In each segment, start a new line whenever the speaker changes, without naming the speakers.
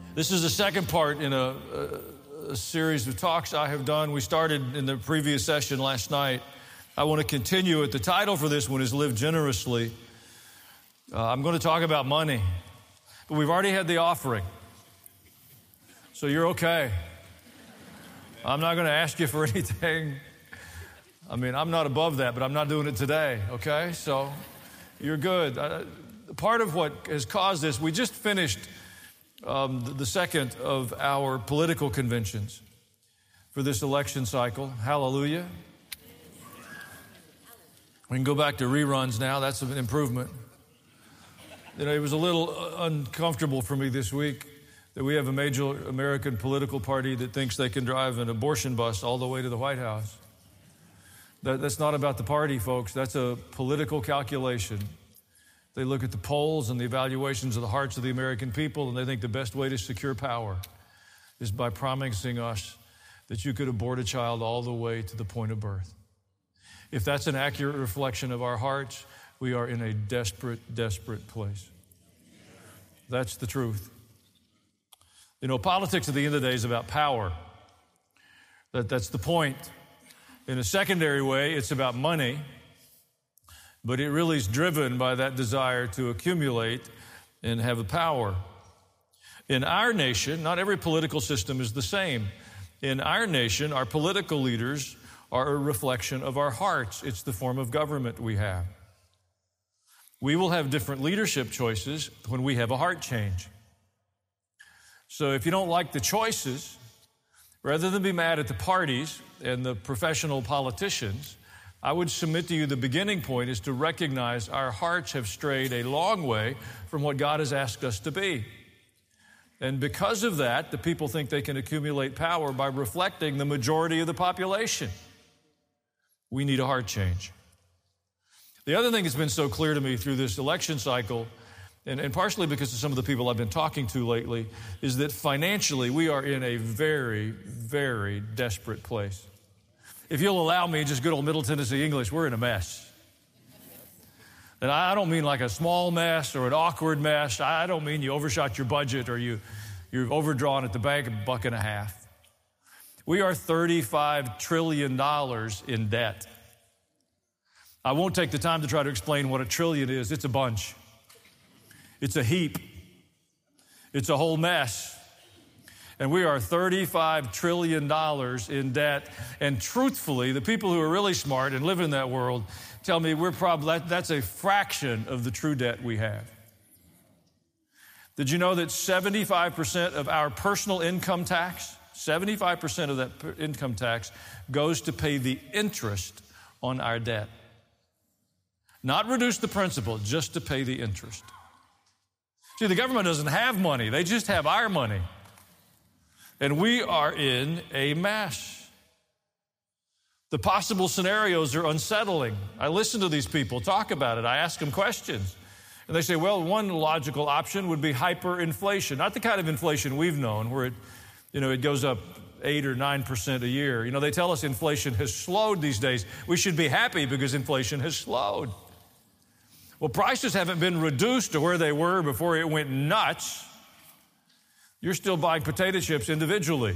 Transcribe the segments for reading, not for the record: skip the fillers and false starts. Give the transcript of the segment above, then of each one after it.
This is the second part in a series of talks I have done. We started in the previous session last night. I want to continue it. The title for this one is Live Generously. I'm going to talk about money, but we've already had the offering, so you're okay. I'm not going to ask you for anything. I mean, I'm not above that, but I'm not doing it today, okay? So you're good. Part of what has caused this, we just finished the second of our political conventions for this election cycle. Hallelujah. We can go back to reruns now. That's an improvement. You know, it was a little uncomfortable for me this week that we have a major American political party that thinks they can drive an abortion bus all the way to the White House. That's not about the party, folks. That's a political calculation. They look at the polls and the evaluations of the hearts of the American people, and they think the best way to secure power is by promising us that you could abort a child all the way to the point of birth. If that's an accurate reflection of our hearts, we are in a desperate, desperate place. That's the truth. You know, politics at the end of the day is about power. That's the point. In a secondary way, it's about money. But it really is driven by that desire to accumulate and have the power. In our nation, not every political system is the same. In our nation, our political leaders are a reflection of our hearts. It's the form of government we have. We will have different leadership choices when we have a heart change. So if you don't like the choices, rather than be mad at the parties and the professional politicians, I would submit to you the beginning point is to recognize our hearts have strayed a long way from what God has asked us to be. And because of that, the people think they can accumulate power by reflecting the majority of the population. We need a heart change. The other thing that's been so clear to me through this election cycle, and partially because of some of the people I've been talking to lately, is that financially we are in a very, very desperate place. If you'll allow me, just good old Middle Tennessee English, we're in a mess. And I don't mean like a small mess or an awkward mess. I don't mean you overshot your budget or you're overdrawn at the bank $1.50. We are $35 trillion in debt. I won't take the time to try to explain what a trillion is. It's a bunch. It's a heap. It's a whole mess. And we are $35 trillion in debt. And truthfully, the people who are really smart and live in that world tell me that's a fraction of the true debt we have. Did you know that 75% of our personal income tax, 75% of that income tax goes to pay the interest on our debt? Not reduce the principal, just to pay the interest. See, the government doesn't have money. They just have our money. And we are in a mess. The possible scenarios are unsettling. I listen to these people talk about it. I ask them questions. And they say, well, one logical option would be hyperinflation. Not the kind of inflation we've known where it goes up 8 or 9% a year. You know, they tell us inflation has slowed these days. We should be happy because inflation has slowed. Well, prices haven't been reduced to where they were before it went nuts. You're still buying potato chips individually.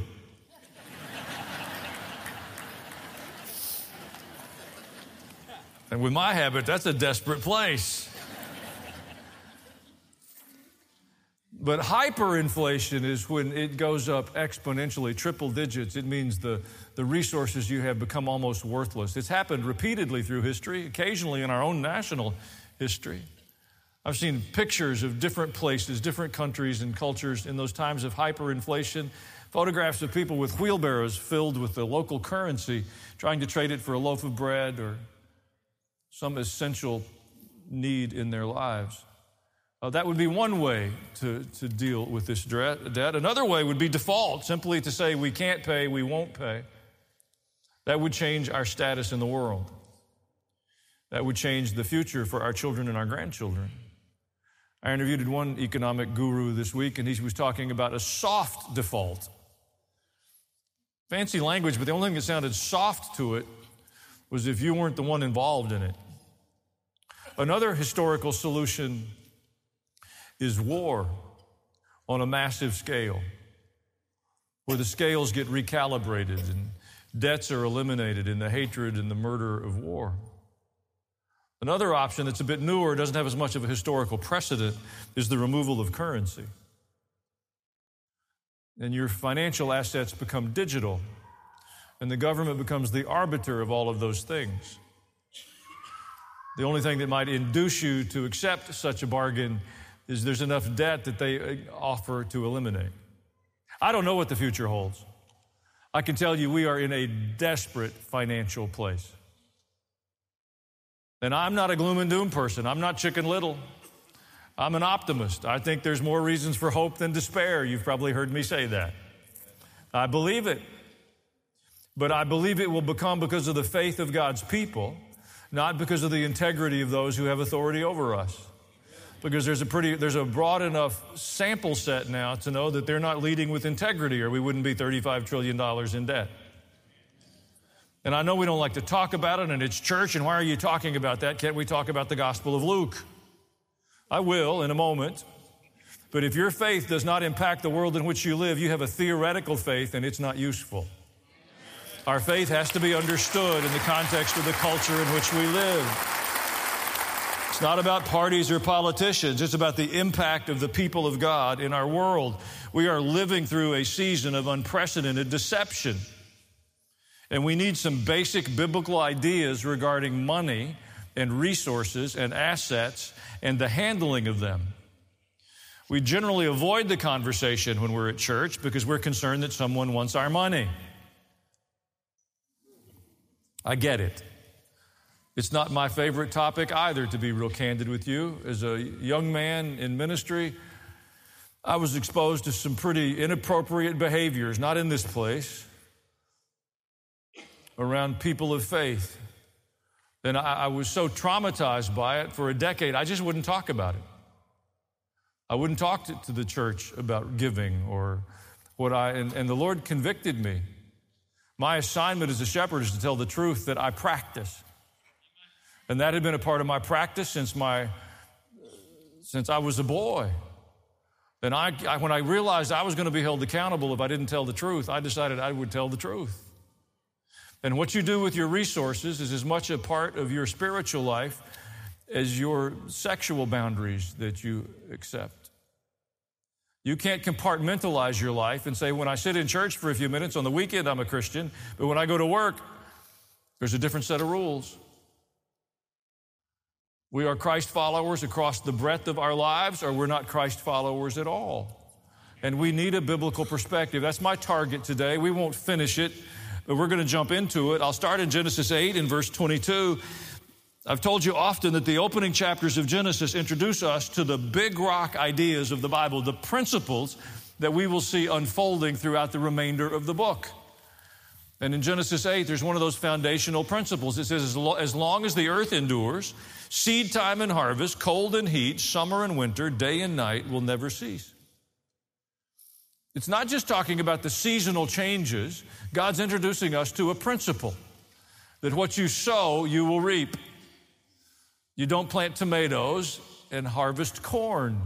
And with my habit, that's a desperate place. But hyperinflation is when it goes up exponentially, triple digits. It means the resources you have become almost worthless. It's happened repeatedly through history, occasionally in our own national history. I've seen pictures of different places, different countries and cultures in those times of hyperinflation, photographs of people with wheelbarrows filled with the local currency, trying to trade it for a loaf of bread or some essential need in their lives. That would be one way to deal with this debt. Another way would be default, simply to say we can't pay, we won't pay. That would change our status in the world. That would change the future for our children and our grandchildren. I interviewed one economic guru this week, and he was talking about a soft default. Fancy language, but the only thing that sounded soft to it was if you weren't the one involved in it. Another historical solution is war. on a massive scale, where the scales get recalibrated and debts are eliminated in the hatred and the murder of war. Another option that's a bit newer, doesn't have as much of a historical precedent, is the removal of currency. And your financial assets become digital, and the government becomes the arbiter of all of those things. The only thing that might induce you to accept such a bargain is there's enough debt that they offer to eliminate. I don't know what the future holds. I can tell you we are in a desperate financial place. And I'm not a gloom and doom person. I'm not Chicken Little. I'm an optimist. I think there's more reasons for hope than despair. You've probably heard me say that. I believe it. But I believe it will become because of the faith of God's people, not because of the integrity of those who have authority over us. Because there's a broad enough sample set now to know that they're not leading with integrity, or we wouldn't be $35 trillion in debt. And I know we don't like to talk about it, and it's church, and why are you talking about that? Can't we talk about the Gospel of Luke? I will in a moment. But if your faith does not impact the world in which you live, you have a theoretical faith, and it's not useful. Our faith has to be understood in the context of the culture in which we live. It's not about parties or politicians. It's about the impact of the people of God in our world. We are living through a season of unprecedented deception. And we need some basic biblical ideas regarding money and resources and assets and the handling of them. We generally avoid the conversation when we're at church because we're concerned that someone wants our money. I get it. It's not my favorite topic either, to be real candid with you. As a young man in ministry, I was exposed to some pretty inappropriate behaviors, not in this place, around people of faith. And I was so traumatized by it for a decade, I just wouldn't talk about it. I wouldn't talk to the church about giving or what and the Lord convicted me. My assignment as a shepherd is to tell the truth that I practice. And that had been a part of my practice since I was a boy. And when I realized I was going to be held accountable if I didn't tell the truth, I decided I would tell the truth. And what you do with your resources is as much a part of your spiritual life as your sexual boundaries that you accept. You can't compartmentalize your life and say, when I sit in church for a few minutes on the weekend, I'm a Christian, but when I go to work, there's a different set of rules. We are Christ followers across the breadth of our lives, or we're not Christ followers at all. And we need a biblical perspective. That's my target today. We won't finish it, but we're going to jump into it. I'll start in Genesis 8 in verse 22. I've told you often that the opening chapters of Genesis introduce us to the big rock ideas of the Bible, the principles that we will see unfolding throughout the remainder of the book. And in Genesis 8, there's one of those foundational principles. It says, as long as the earth endures, seed time and harvest, cold and heat, summer and winter, day and night will never cease. It's not just talking about the seasonal changes. God's introducing us to a principle that what you sow, you will reap. You don't plant tomatoes and harvest corn.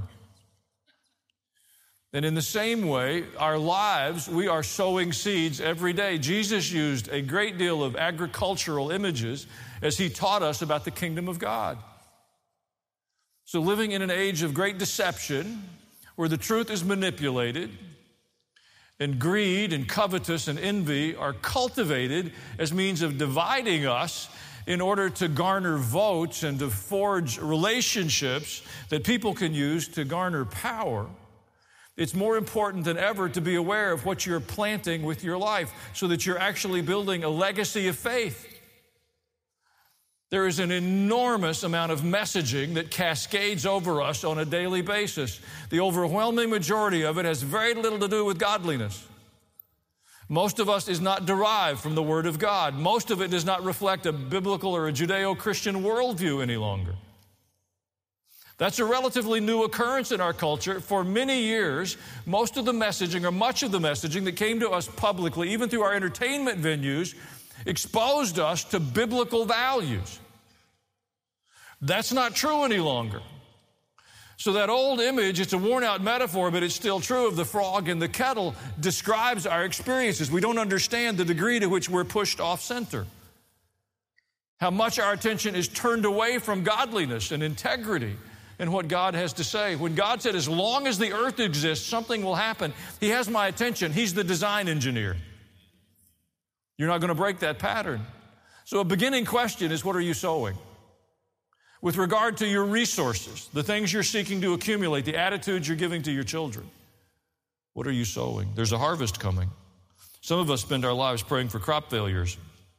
And in the same way, our lives, we are sowing seeds every day. Jesus used a great deal of agricultural images as he taught us about the kingdom of God. So living in an age of great deception, where the truth is manipulated, and greed and covetous and envy are cultivated as means of dividing us in order to garner votes and to forge relationships that people can use to garner power, it's more important than ever to be aware of what you're planting with your life so that you're actually building a legacy of faith. There is an enormous amount of messaging that cascades over us on a daily basis. The overwhelming majority of it has very little to do with godliness. Most of us is not derived from the Word of God. Most of it does not reflect a biblical or a Judeo-Christian worldview any longer. That's a relatively new occurrence in our culture. For many years, most of the messaging or much of the messaging that came to us publicly, even through our entertainment venues, exposed us to biblical values. That's not true any longer. So that old image, it's a worn-out metaphor, but it's still true, of the frog in the kettle, describes our experiences. We don't understand the degree to which we're pushed off center. How much our attention is turned away from godliness and integrity and what God has to say. When God said, as long as the earth exists, something will happen, He has my attention. He's the design engineer. You're not going to break that pattern. So a beginning question is, what are you sowing? With regard to your resources, the things you're seeking to accumulate, the attitudes you're giving to your children, what are you sowing? There's a harvest coming. Some of us spend our lives praying for crop failures.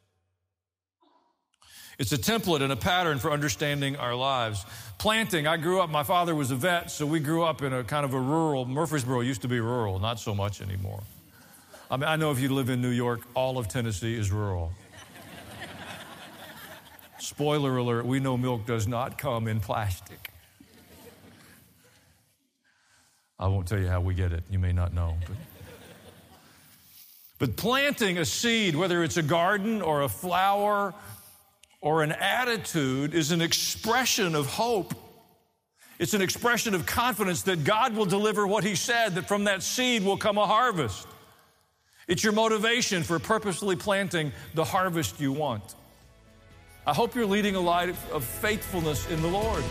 It's a template and a pattern for understanding our lives. Planting, I grew up, my father was a vet, so we grew up in a kind of a rural, Murfreesboro used to be rural, not so much anymore. I mean, I know if you live in New York, all of Tennessee is rural. Spoiler alert, we know milk does not come in plastic. I won't tell you how we get it. You may not know. But planting a seed, whether it's a garden or a flower or an attitude, is an expression of hope. It's an expression of confidence that God will deliver what He said, that from that seed will come a harvest. It's your motivation for purposefully planting the harvest you want. I hope you're leading a life of faithfulness in the Lord.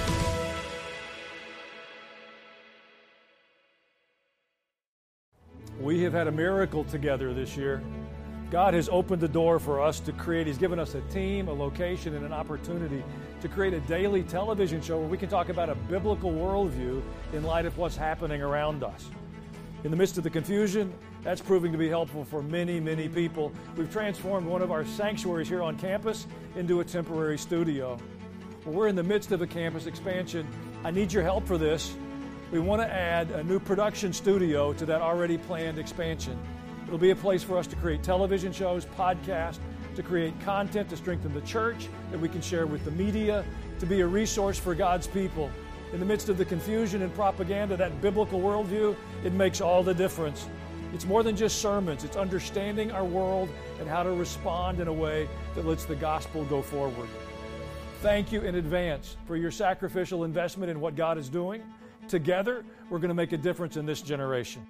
We have had a miracle together this year. God has opened the door for us to create. He's given us a team, a location, and an opportunity to create a daily television show where we can talk about a biblical worldview in light of what's happening around us. In the midst of the confusion, that's proving to be helpful for many, many people. We've transformed one of our sanctuaries here on campus into a temporary studio. Well, we're in the midst of a campus expansion. I need your help for this. We want to add a new production studio to that already planned expansion. It'll be a place for us to create television shows, podcasts, to create content to strengthen the church that we can share with the media, to be a resource for God's people. In the midst of the confusion and propaganda, that biblical worldview, it makes all the difference. It's more than just sermons. It's understanding our world and how to respond in a way that lets the gospel go forward. Thank you in advance for your sacrificial investment in what God is doing. Together, we're going to make a difference in this generation.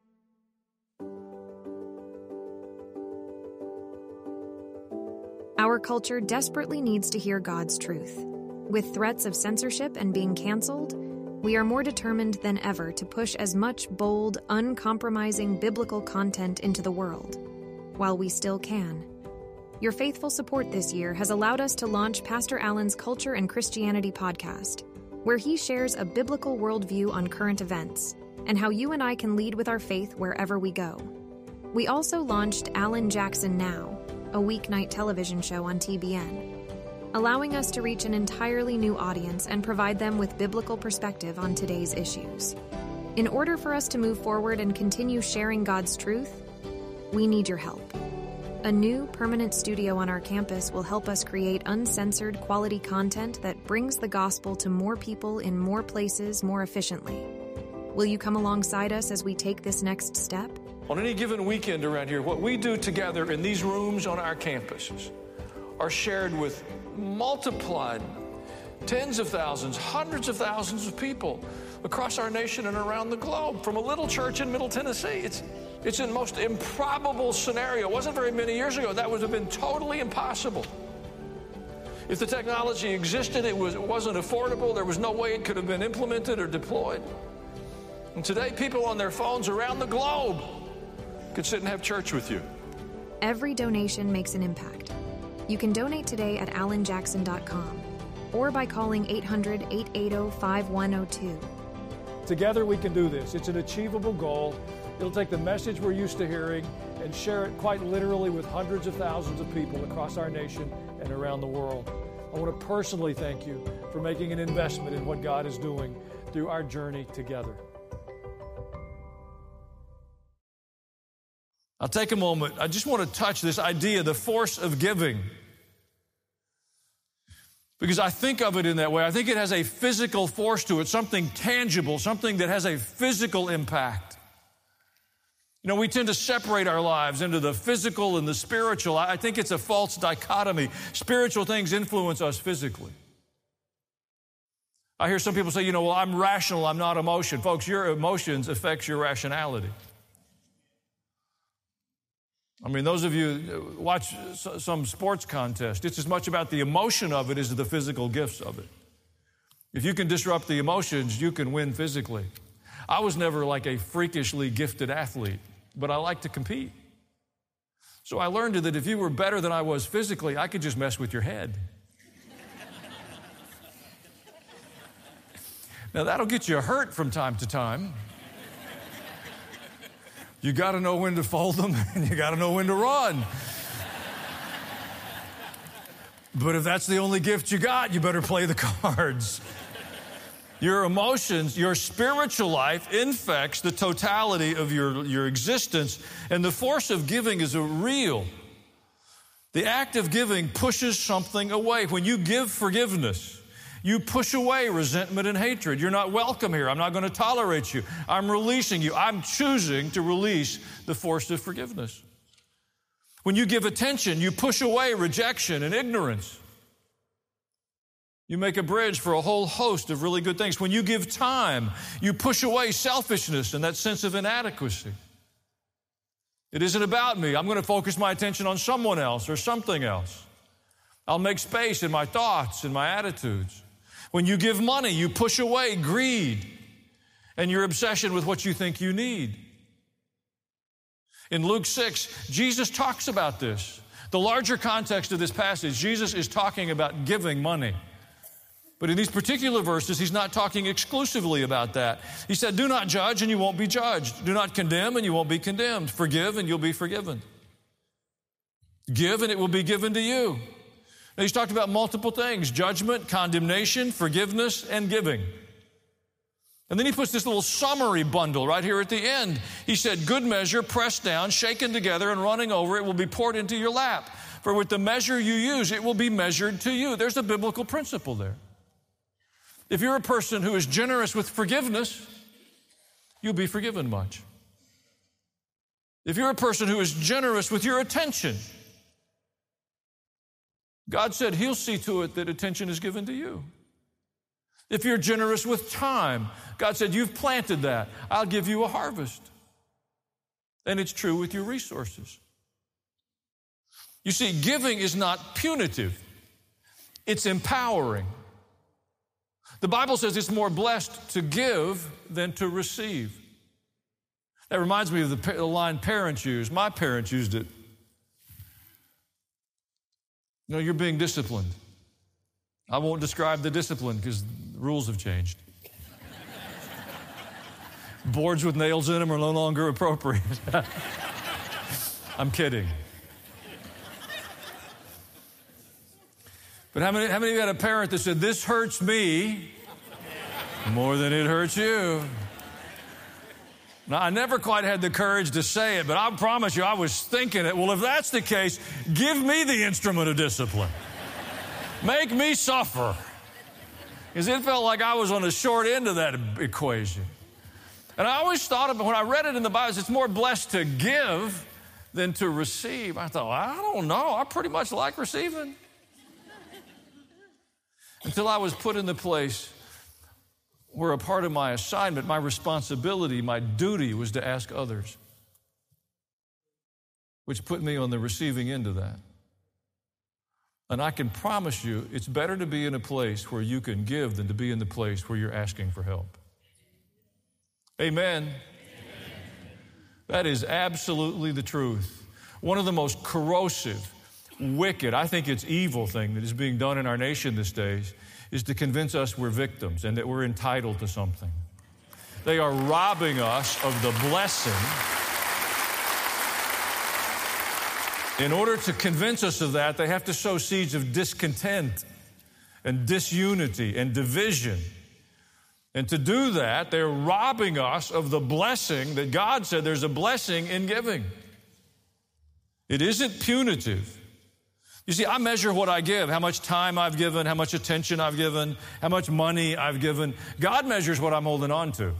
Our culture desperately needs to hear God's truth. With threats of censorship and being canceled, we are more determined than ever to push as much bold, uncompromising biblical content into the world, while we still can. Your faithful support this year has allowed us to launch Pastor Allen's Culture and Christianity podcast, where he shares a biblical worldview on current events and how you and I can lead with our faith wherever we go. We also launched Alan Jackson Now, a weeknight television show on TBN, allowing us to reach an entirely new audience and provide them with biblical perspective on today's issues. In order for us to move forward and continue sharing God's truth, we need your help. A new permanent studio on our campus will help us create uncensored quality content that brings the gospel to more people in more places more efficiently. Will you come alongside us as we take this next step?
On any given weekend around here, what we do together in these rooms on our campuses are shared with multiplied tens of thousands, hundreds of thousands of people across our nation and around the globe. From a little church in Middle Tennessee, it's a most improbable scenario. It wasn't very many years ago. That would have been totally impossible. If the technology existed, it wasn't affordable. There was no way it could have been implemented or deployed. And today, people on their phones around the globe could sit and have church with you.
Every donation makes an impact. You can donate today at alanjackson.com or by calling 800-880-5102.
Together we can do this. It's an achievable goal. It'll take the message we're used to hearing and share it quite literally with hundreds of thousands of people across our nation and around the world. I want to personally thank you for making an investment in what God is doing through our journey together.
I'll take a moment. I just want to touch this idea, the force of giving. Because I think of it in that way. I think it has a physical force to it, something tangible, something that has a physical impact. You know, we tend to separate our lives into the physical and the spiritual. I think it's a false dichotomy. Spiritual things influence us physically. I hear some people say, well, I'm rational, I'm not emotion. Folks, your emotions affect your rationality. I mean, those of you watch some sports contest, it's as much about the emotion of it as the physical gifts of it. If you can disrupt the emotions, you can win physically. I was never like a freakishly gifted athlete, but I like to compete. So I learned that if you were better than I was physically, I could just mess with your head. Now, that'll get you hurt from time to time. You got to know when to fold them, and you got to know when to run. But if that's the only gift you got, you better play the cards. Your emotions, your spiritual life infects the totality of your existence, and the force of giving is real. The act of giving pushes something away. When you give forgiveness, you push away resentment and hatred. You're not welcome here. I'm not going to tolerate you. I'm releasing you. I'm choosing to release the force of forgiveness. When you give attention, you push away rejection and ignorance. You make a bridge for a whole host of really good things. When you give time, you push away selfishness and that sense of inadequacy. It isn't about me. I'm going to focus my attention on someone else or something else. I'll make space in my thoughts and my attitudes. When you give money, you push away greed and your obsession with what you think you need. In Luke 6, Jesus talks about this. The larger context of this passage, Jesus is talking about giving money. But in these particular verses, he's not talking exclusively about that. He said, do not judge and you won't be judged. Do not condemn and you won't be condemned. Forgive and you'll be forgiven. Give and it will be given to you. Now, he's talked about multiple things: judgment, condemnation, forgiveness, and giving. And then he puts this little summary bundle right here at the end. He said, good measure, pressed down, shaken together, and running over, it will be poured into your lap. For with the measure you use, it will be measured to you. There's a biblical principle there. If you're a person who is generous with forgiveness, you'll be forgiven much. If you're a person who is generous with your attention, God said he'll see to it that attention is given to you. If you're generous with time, God said, you've planted that. I'll give you a harvest. And it's true with your resources. You see, giving is not punitive. It's empowering. The Bible says it's more blessed to give than to receive. That reminds me of the line parents use. My parents used it. No, you're being disciplined. I won't describe the discipline because the rules have changed. Boards with nails in them are no longer appropriate. I'm kidding. But how many of you had a parent that said, this hurts me more than it hurts you? Now, I never quite had the courage to say it, but I promise you I was thinking it. Well, if that's the case, give me the instrument of discipline. Make me suffer. Because it felt like I was on the short end of that equation. And I always thought about, when I read it in the Bible, it's more blessed to give than to receive. I thought, I don't know. I pretty much like receiving. Until I was put in the place where a part of my assignment, my responsibility, my duty was to ask others, which put me on the receiving end of that. And I can promise you, it's better to be in a place where you can give than to be in the place where you're asking for help. Amen. Amen. That is absolutely the truth. One of the most corrosive, wicked, I think it's evil thing that is being done in our nation these days is to convince us we're victims and that we're entitled to something. They are robbing us of the blessing. In order to convince us of that, they have to sow seeds of discontent and disunity and division. And to do that, they're robbing us of the blessing that God said there's a blessing in giving. It isn't punitive. You see, I measure what I give, how much time I've given, how much attention I've given, how much money I've given. God measures what I'm holding on to.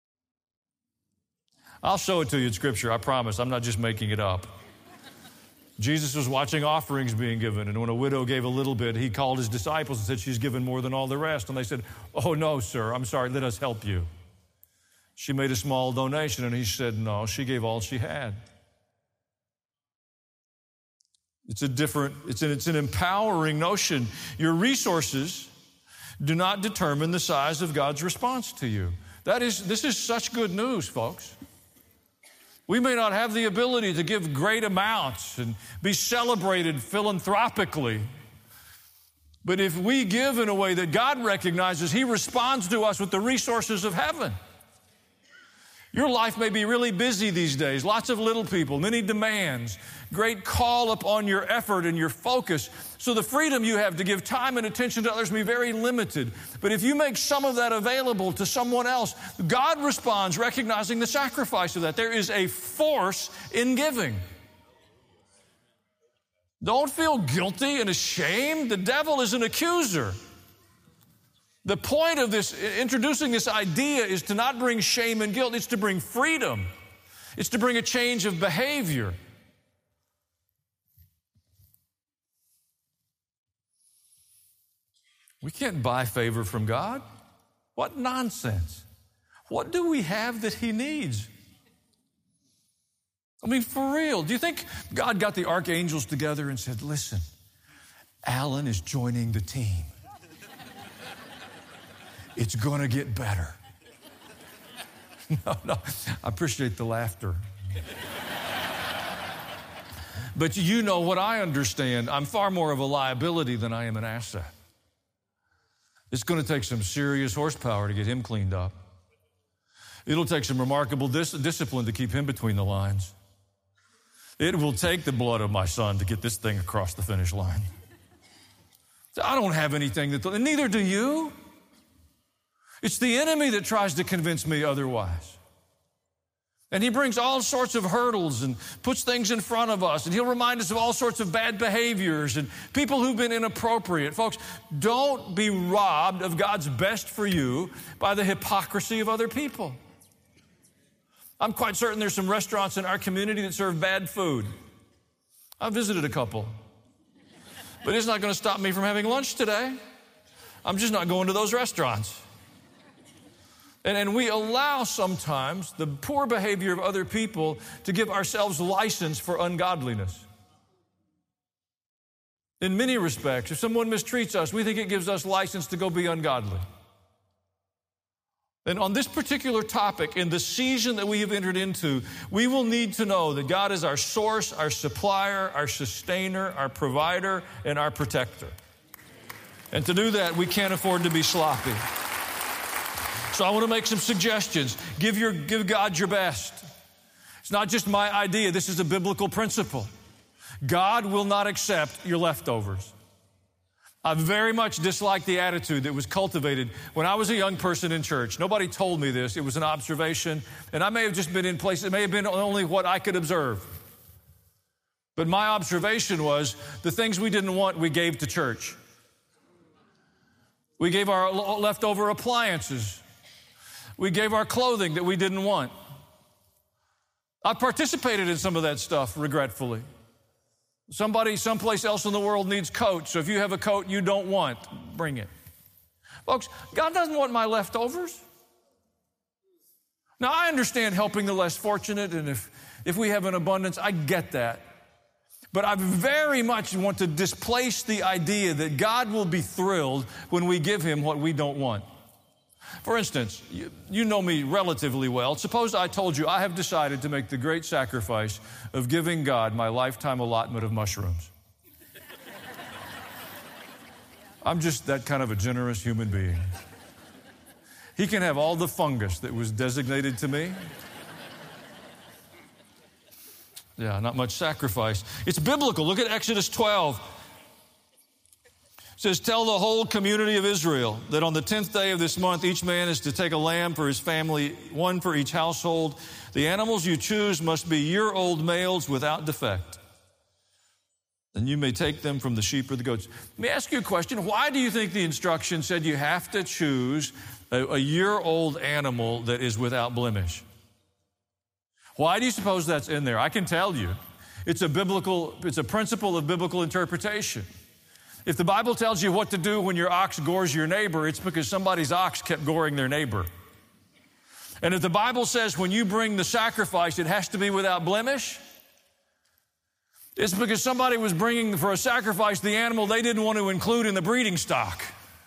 I'll show it to you in Scripture, I promise. I'm not just making it up. Jesus was watching offerings being given, and when a widow gave a little bit, he called his disciples and said, she's given more than all the rest. And they said, oh, no, sir, I'm sorry, let us help you. She made a small donation, and he said, no, she gave all she had. It's an empowering notion. Your resources do not determine the size of God's response to you. This is such good news, folks. We may not have the ability to give great amounts and be celebrated philanthropically, but if we give in a way that God recognizes, He responds to us with the resources of heaven. Your life may be really busy these days, lots of little people, many demands, great call upon your effort and your focus. So the freedom you have to give time and attention to others may be very limited. But if you make some of that available to someone else, God responds recognizing the sacrifice of that. There is a force in giving. Don't feel guilty and ashamed. The devil is an accuser. The point of this, introducing this idea, is to not bring shame and guilt. It's to bring freedom. It's to bring a change of behavior. We can't buy favor from God. What nonsense. What do we have that He needs? I mean, for real, do you think God got the archangels together and said, listen, Alan is joining the team. It's going to get better. No, I appreciate the laughter. But you know what I understand. I'm far more of a liability than I am an asset. It's going to take some serious horsepower to get him cleaned up. It'll take some remarkable discipline to keep him between the lines. It will take the blood of my son to get this thing across the finish line. I don't have anything and neither do you. It's the enemy that tries to convince me otherwise. And he brings all sorts of hurdles and puts things in front of us. And he'll remind us of all sorts of bad behaviors and people who've been inappropriate. Folks, don't be robbed of God's best for you by the hypocrisy of other people. I'm quite certain there's some restaurants in our community that serve bad food. I've visited a couple. But it's not going to stop me from having lunch today. I'm just not going to those restaurants. And we allow sometimes the poor behavior of other people to give ourselves license for ungodliness. In many respects, if someone mistreats us, we think it gives us license to go be ungodly. And on this particular topic, in the season that we have entered into, we will need to know that God is our source, our supplier, our sustainer, our provider, and our protector. And to do that, we can't afford to be sloppy. So I want to make some suggestions. Give God your best. It's not just my idea. This is a biblical principle. God will not accept your leftovers. I very much dislike the attitude that was cultivated when I was a young person in church. Nobody told me this. It was an observation. And I may have just been in place. It may have been only what I could observe. But my observation was the things we didn't want, we gave to church. We gave our leftover appliances. We gave our clothing that we didn't want. I participated in some of that stuff, regretfully. Somebody someplace else in the world needs coats, so if you have a coat you don't want, bring it. Folks, God doesn't want my leftovers. Now, I understand helping the less fortunate, and if we have an abundance, I get that. But I very much want to displace the idea that God will be thrilled when we give Him what we don't want. For instance, you know me relatively well. Suppose I told you I have decided to make the great sacrifice of giving God my lifetime allotment of mushrooms. I'm just that kind of a generous human being. He can have all the fungus that was designated to me. Yeah, not much sacrifice. It's biblical. Look at Exodus 12. It says, tell the whole community of Israel that on the 10th day of this month, each man is to take a lamb for his family, one for each household. The animals you choose must be year-old males without defect. And you may take them from the sheep or the goats. Let me ask you a question. Why do you think the instruction said you have to choose a year-old animal that is without blemish? Why do you suppose that's in there? I can tell you. It's a principle of biblical interpretation. If the Bible tells you what to do when your ox gores your neighbor, it's because somebody's ox kept goring their neighbor. And if the Bible says when you bring the sacrifice, it has to be without blemish, it's because somebody was bringing for a sacrifice the animal they didn't want to include in the breeding stock.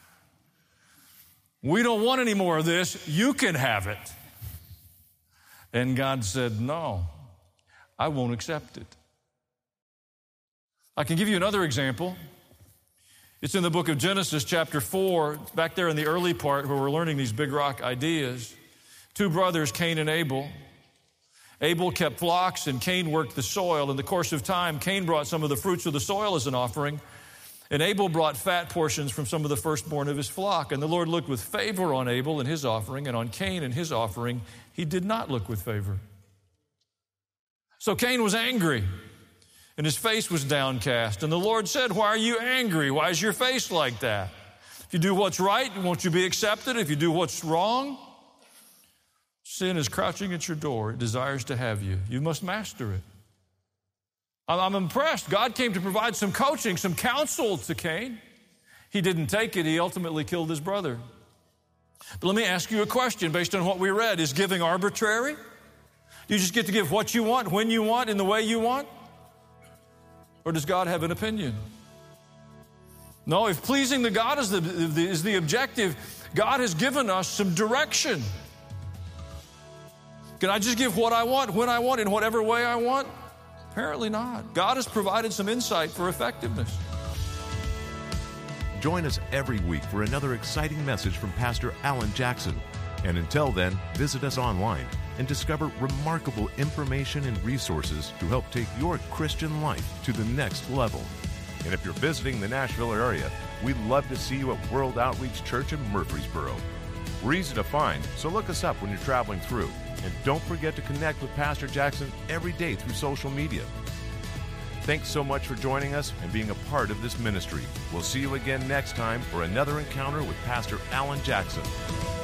We don't want any more of this. You can have it. And God said, no, I won't accept it. I can give you another example. It's in the book of Genesis, chapter 4, back there in the early part where we're learning these big rock ideas. Two brothers, Cain and Abel. Abel kept flocks and Cain worked the soil. In the course of time, Cain brought some of the fruits of the soil as an offering, and Abel brought fat portions from some of the firstborn of his flock. And the Lord looked with favor on Abel and his offering, and on Cain and his offering, he did not look with favor. So Cain was angry, and his face was downcast. And the Lord said, why are you angry? Why is your face like that? If you do what's right, won't you be accepted? If you do what's wrong, sin is crouching at your door. It desires to have you. You must master it. I'm impressed. God came to provide some coaching, some counsel to Cain. He didn't take it. He ultimately killed his brother. But let me ask you a question based on what we read. Is giving arbitrary? Do you just get to give what you want, when you want, in the way you want? Or does God have an opinion? No, if pleasing to God is the objective, God has given us some direction. Can I just give what I want, when I want, in whatever way I want? Apparently not. God has provided some insight for effectiveness.
Join us every week for another exciting message from Pastor Alan Jackson. And until then, visit us online and discover remarkable information and resources to help take your Christian life to the next level. And if you're visiting the Nashville area, we'd love to see you at World Outreach Church in Murfreesboro. We're easy to find, so look us up when you're traveling through. And don't forget to connect with Pastor Jackson every day through social media. Thanks so much for joining us and being a part of this ministry. We'll see you again next time for another encounter with Pastor Alan Jackson.